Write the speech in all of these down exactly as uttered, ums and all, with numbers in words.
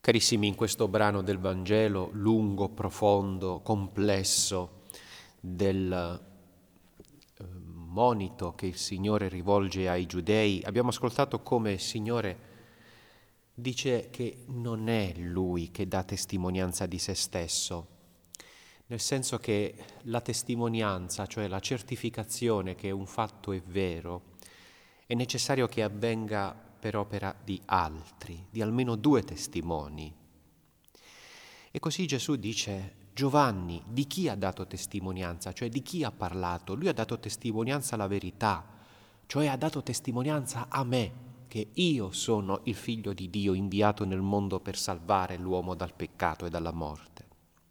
Carissimi, in questo brano del Vangelo, lungo, profondo, complesso, del eh, monito che il Signore rivolge ai giudei, abbiamo ascoltato come il Signore dice che non è Lui che dà testimonianza di se stesso, nel senso che la testimonianza, cioè la certificazione che un fatto è vero, è necessario che avvenga per opera di altri, di almeno due testimoni. E così Gesù dice: Giovanni, di chi ha dato testimonianza? Cioè di chi ha parlato? Lui ha dato testimonianza alla verità, cioè ha dato testimonianza a me, che io sono il Figlio di Dio inviato nel mondo per salvare l'uomo dal peccato e dalla morte.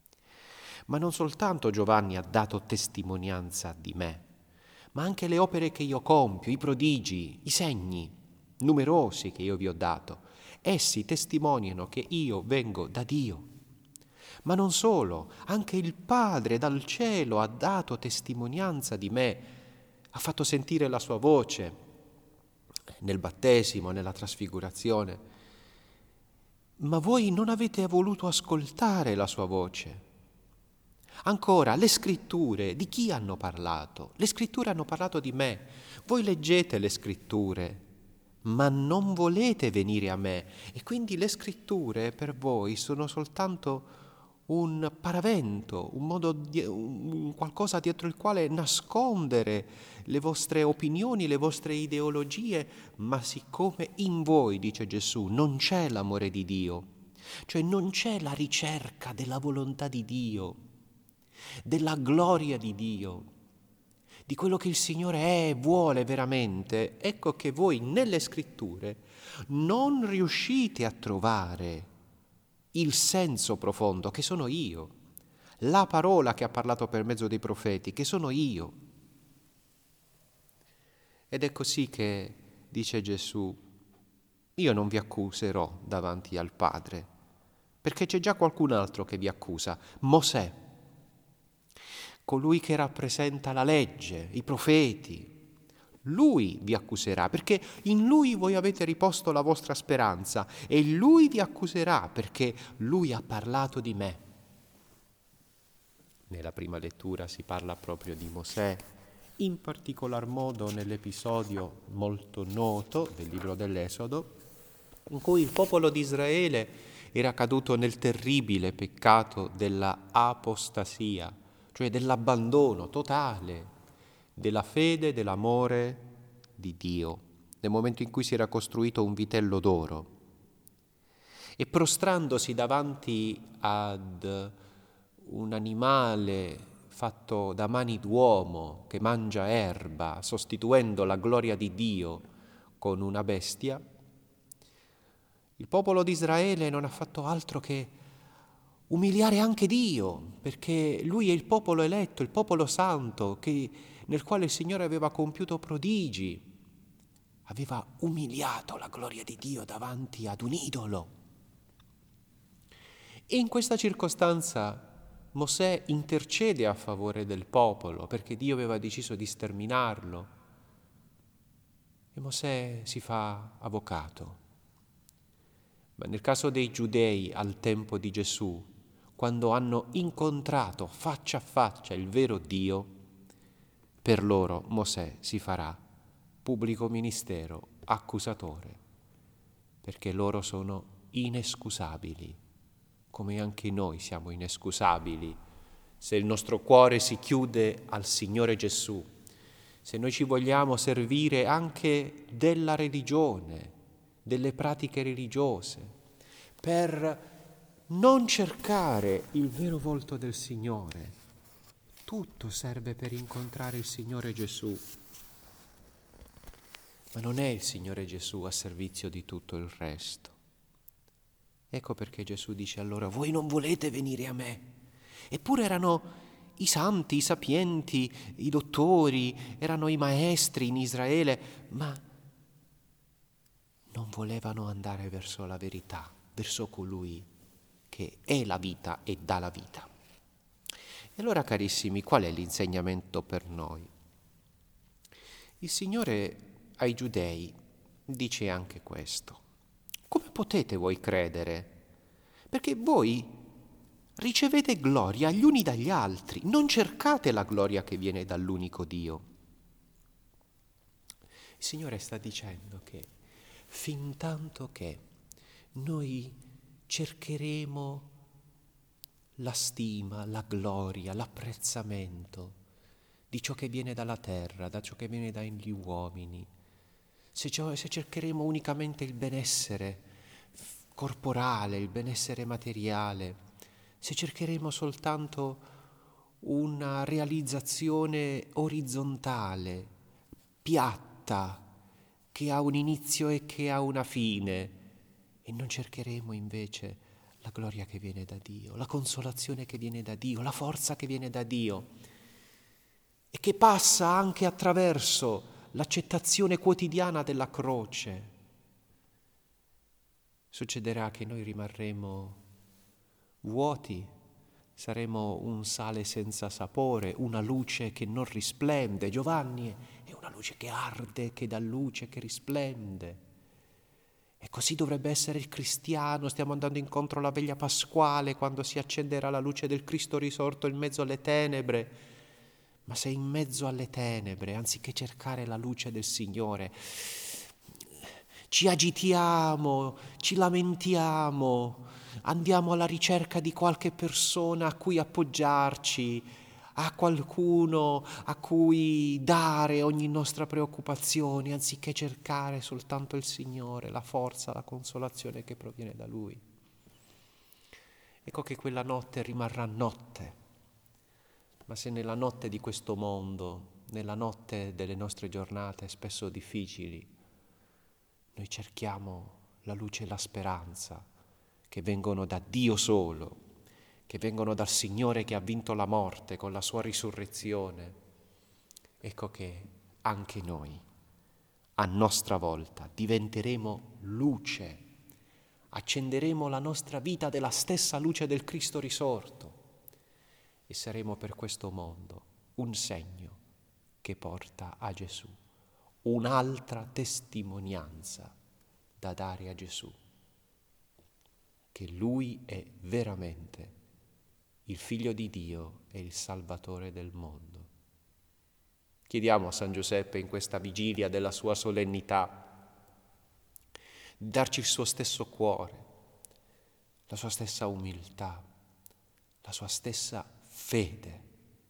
Ma non soltanto Giovanni ha dato testimonianza di me, ma anche le opere che io compio, i prodigi, i segni numerosi che io vi ho dato. Essi testimoniano che io vengo da Dio. Ma non solo, anche il Padre dal cielo ha dato testimonianza di me, ha fatto sentire la sua voce nel battesimo, nella trasfigurazione. Ma voi non avete voluto ascoltare la sua voce. Ancora, le scritture, di chi hanno parlato? Le scritture hanno parlato di me. Voi leggete le scritture, ma non volete venire a me. E quindi le scritture per voi sono soltanto un paravento, un modo di, un qualcosa dietro il quale nascondere le vostre opinioni, le vostre ideologie, ma siccome in voi, dice Gesù, non c'è l'amore di Dio, cioè non c'è la ricerca della volontà di Dio, della gloria di Dio, di quello che il Signore è e vuole veramente, ecco che voi nelle scritture non riuscite a trovare il senso profondo, che sono io, la parola che ha parlato per mezzo dei profeti, che sono io. Ed è così che dice Gesù: io non vi accuserò davanti al Padre, perché c'è già qualcun altro che vi accusa, Mosè, colui che rappresenta la legge, i profeti. Lui vi accuserà, perché in Lui voi avete riposto la vostra speranza, e Lui vi accuserà, perché Lui ha parlato di me. Nella prima lettura si parla proprio di Mosè, in particolar modo nell'episodio molto noto del libro dell'Esodo, in cui il popolo di Israele era caduto nel terribile peccato della apostasia, cioè dell'abbandono totale della fede, dell'amore di Dio, nel momento in cui si era costruito un vitello d'oro. E prostrandosi davanti ad un animale fatto da mani d'uomo che mangia erba, sostituendo la gloria di Dio con una bestia, il popolo di Israele non ha fatto altro che umiliare anche Dio, perché Lui è il popolo eletto, il popolo santo, che, nel quale il Signore aveva compiuto prodigi, aveva umiliato la gloria di Dio davanti ad un idolo. E in questa circostanza Mosè intercede a favore del popolo, perché Dio aveva deciso di sterminarlo. E Mosè si fa avvocato. Ma nel caso dei giudei al tempo di Gesù, quando hanno incontrato faccia a faccia il vero Dio, per loro Mosè si farà pubblico ministero, accusatore, perché loro sono inescusabili, come anche noi siamo inescusabili. Se il nostro cuore si chiude al Signore Gesù, se noi ci vogliamo servire anche della religione, delle pratiche religiose, per non cercare il vero volto del Signore, tutto serve per incontrare il Signore Gesù. Ma non è il Signore Gesù a servizio di tutto il resto. Ecco perché Gesù dice allora: voi non volete venire a me. Eppure erano i santi, i sapienti, i dottori, erano i maestri in Israele, ma non volevano andare verso la verità, verso colui che è la vita e dà la vita. E allora, carissimi, qual è l'insegnamento per noi? Il Signore ai giudei dice anche questo: come potete voi credere Perché voi ricevete gloria gli uni dagli altri, non cercate la gloria che viene dall'unico Dio. Il Signore sta dicendo che fin tanto che noi cercheremo la stima, la gloria, l'apprezzamento di ciò che viene dalla terra, da ciò che viene dagli uomini, se, se cercheremo unicamente il benessere corporale, il benessere materiale, se cercheremo soltanto una realizzazione orizzontale, piatta, che ha un inizio e che ha una fine, e non cercheremo invece la gloria che viene da Dio, la consolazione che viene da Dio, la forza che viene da Dio, e che passa anche attraverso l'accettazione quotidiana della croce, succederà che noi rimarremo vuoti, saremo un sale senza sapore, una luce che non risplende. Giovanni è una luce che arde, che dà luce, che risplende. E così dovrebbe essere il cristiano. Stiamo andando incontro alla veglia pasquale, quando si accenderà la luce del Cristo risorto in mezzo alle tenebre. Ma se in mezzo alle tenebre, anziché cercare la luce del Signore, ci agitiamo, ci lamentiamo, andiamo alla ricerca di qualche persona a cui appoggiarci, a qualcuno a cui dare ogni nostra preoccupazione, anziché cercare soltanto il Signore, la forza, la consolazione che proviene da Lui. Ecco che quella notte rimarrà notte, ma se nella notte di questo mondo, nella notte delle nostre giornate spesso difficili, noi cerchiamo la luce e la speranza che vengono da Dio solo, che vengono dal Signore che ha vinto la morte con la sua risurrezione. Ecco che anche noi, a nostra volta, diventeremo luce, accenderemo la nostra vita della stessa luce del Cristo risorto e saremo per questo mondo un segno che porta a Gesù, un'altra testimonianza da dare a Gesù, che Lui è veramente il Figlio di Dio e il Salvatore del mondo. Chiediamo a San Giuseppe in questa vigilia della sua solennità di darci il suo stesso cuore, la sua stessa umiltà, la sua stessa fede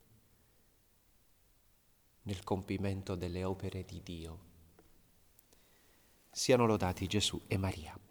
nel compimento delle opere di Dio. Siano lodati Gesù e Maria.